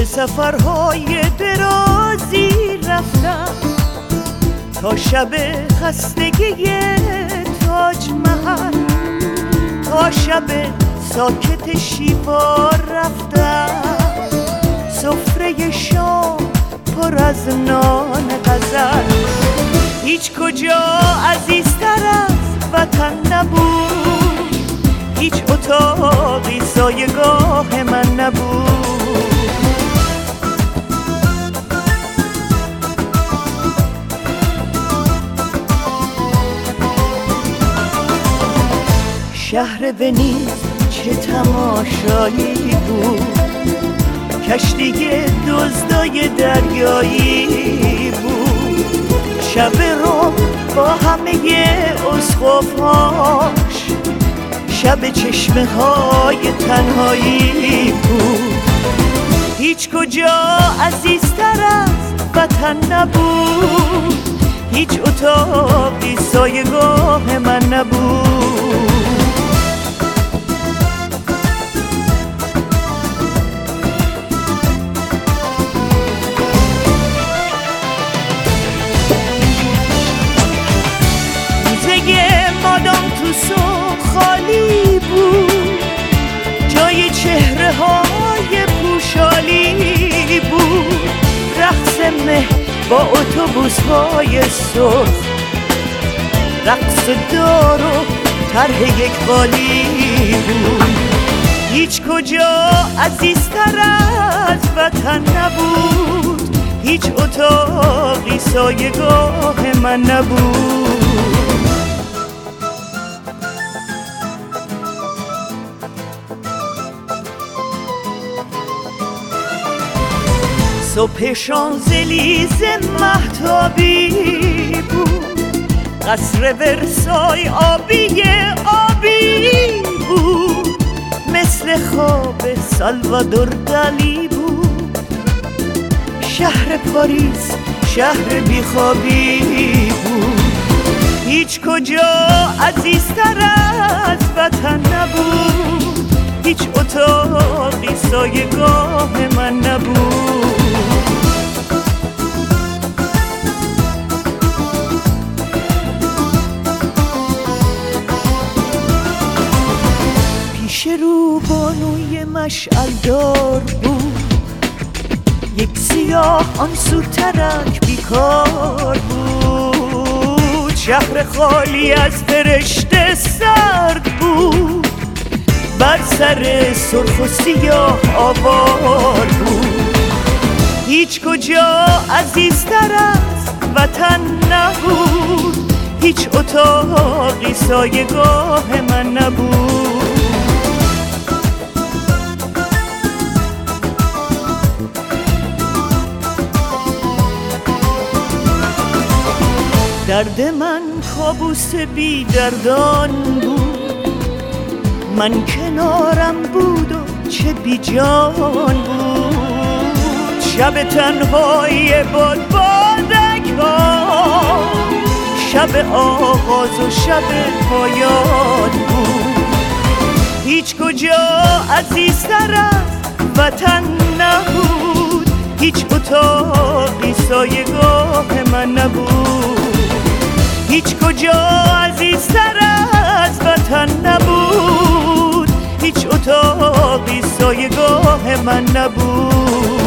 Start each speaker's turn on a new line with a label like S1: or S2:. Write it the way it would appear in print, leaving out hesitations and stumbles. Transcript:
S1: سفرهای درازی رفتم تا شب خستگی تاج محل، تا شب ساکت شیوا رفتم. سفره شام پر از نان غزل، هیچ کجا عزیزتر از وطن نبود، هیچ اتاقی سایگاه من نبود. شهر ونیز چه تماشایی بود، کشتی دزدای دریایی بود. شب رو با همه اسقف‌هاش، شب چشمه های تنهایی بود. هیچ کجا عزیزتر از وطن نبود، هیچ اتاقی سایگاه من نبود. مادام توسو خالی بود، جای چهره های پوشالی بود. رقص مه با اتوبوس های سرخ، رقص دار و طرح یک قالی بود. هیچ کجا عزیزتر از وطن نبود، هیچ اتاقی سایگاه من نبود. صبح شانزلیزه مهتابی بود، قصر ورسای آبی آبی بود. مثل خواب سالوادور دالی بود. شهر پاریس شهر بیخوابی بود. هیچ کجا عزیزتر از وطن نبود، هیچ اتاقی سایگاه من نبود. پیش رو بانوی مشعلدار بود، یک سیاه آن سو ترک بیکار بود. شهر خالی از فرشته سرد بود، بر سر سرخ و سیاه آوار بود. هیچ کجا عزیزتر از وطن نبود، هیچ اتاقی سایگاه من نبود. درد من کابوس بی دردان بود، من کنارم بود و چه بی جان بود. شب تنهایی بادبادک ها، شب آغاز و شب پایان بود. هیچ کجا عزیزتر از وطن نبود، هیچ اتاقی سایگاه من نبود. هیچ کجا عزیزتر از وطن نبود، هیچ اتاقی سایگاه من نبود.